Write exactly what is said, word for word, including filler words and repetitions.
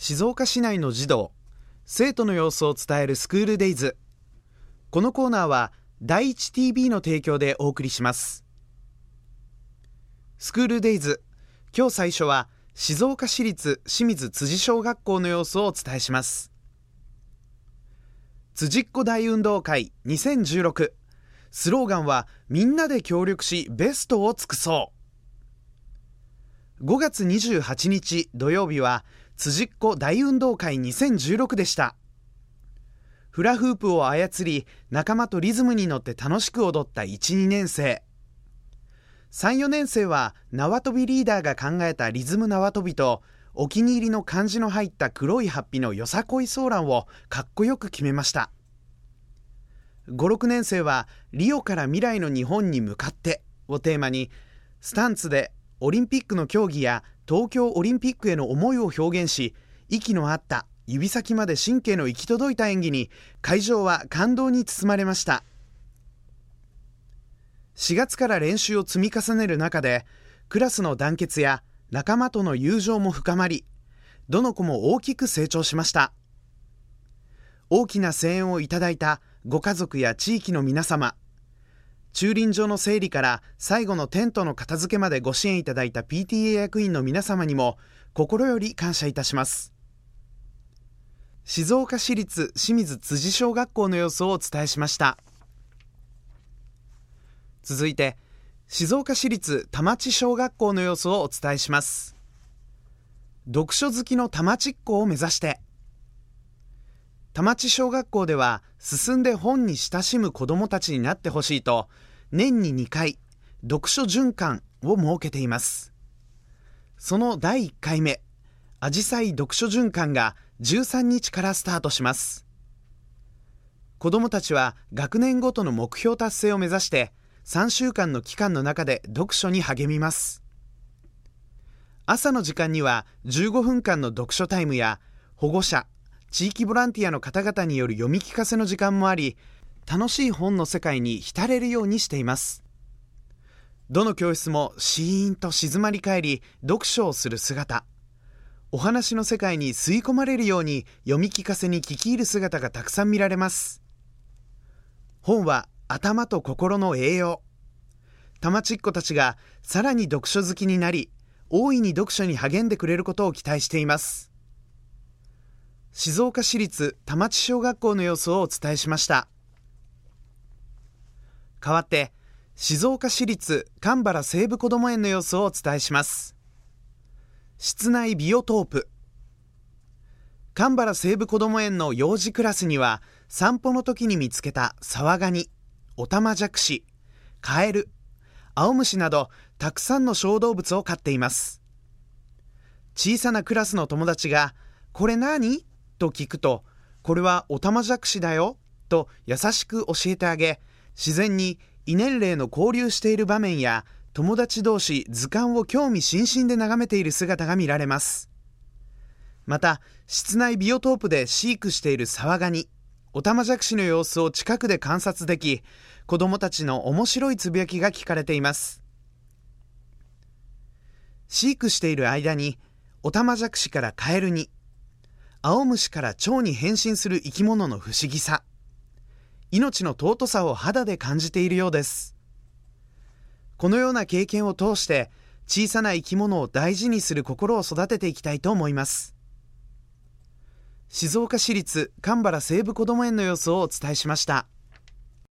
静岡市内の児童生徒の様子を伝えるスクールデイズ。このコーナーは第一 ティービー の提供でお送りします。スクールデイズ、今日最初は静岡市立清水辻小学校の様子をお伝えします。辻っ子大運動会にせんじゅうろく、スローガンはみんなで協力しベストを尽くそう。ごがつにじゅうはちにち土曜日は辻っ子大運動会にせんじゅうろくでした。フラフープを操り仲間とリズムに乗って楽しく踊ったいち、にねんせい、さん、よねんせいは縄跳びリーダーが考えたリズム縄跳びとお気に入りの漢字の入った黒いハッピのよさこいソーランをかっこよく決めました。ご、ろくねんせいはリオから未来の日本に向かってをテーマにスタンツでオリンピックの競技や東京オリンピックへの思いを表現し、息の合った指先まで神経の行き届いた演技に会場は感動に包まれました。しがつから練習を積み重ねる中でクラスの団結や仲間との友情も深まり、どの子も大きく成長しました。大きな声援をいただいたご家族や地域の皆様、駐輪場の整理から最後のテントの片付けまでご支援いただいた ピーティーエー 役員の皆様にも心より感謝いたします。静岡市立清水辻小学校の様子をお伝えしました。続いて静岡市立田町小学校の様子をお伝えします。読書好きの田町っ子を目指して。田町小学校では進んで本に親しむ子どもたちになってほしいと年ににかい読書循環を設けています。そのだいいっかいめあじさい読書循環がじゅうさんにちからスタートします。子どもたちは学年ごとの目標達成を目指してさんしゅうかんの期間の中で読書に励みます。朝の時間にはじゅうごふんかんの読書タイムや保護者地域ボランティアの方々による読み聞かせの時間もあり、楽しい本の世界に浸れるようにしています。どの教室もシーンと静まり返り読書をする姿、お話の世界に吸い込まれるように読み聞かせに聞き入る姿がたくさん見られます。本は頭と心の栄養。田町っ子たちがさらに読書好きになり、大いに読書に励んでくれることを期待しています。静岡市立田町小学校の様子をお伝えしました。代わって静岡市立蒲原西部こども園の様子をお伝えします。室内ビオトープ。蒲原西部こども園の幼児クラスには散歩の時に見つけたサワガニ、オタマジャクシ、カエル、アオムシなどたくさんの小動物を飼っています。小さなクラスの友達がこれ何？と聞くと、これはオタマジャクシだよと優しく教えてあげ、自然に異年齢の交流している場面や友達同士図鑑を興味津々で眺めている姿が見られます。また室内ビオトープで飼育しているサワガニ、オタマジャクシの様子を近くで観察でき、子どもたちの面白いつぶやきが聞かれています。飼育している間にオタマジャクシからカエルに、アオムシから蝶に変身する生き物の不思議さ、命の尊さを肌で感じているようです。このような経験を通して小さな生き物を大事にする心を育てていきたいと思います。静岡市立蒲原西部こども園の様子をお伝えしました。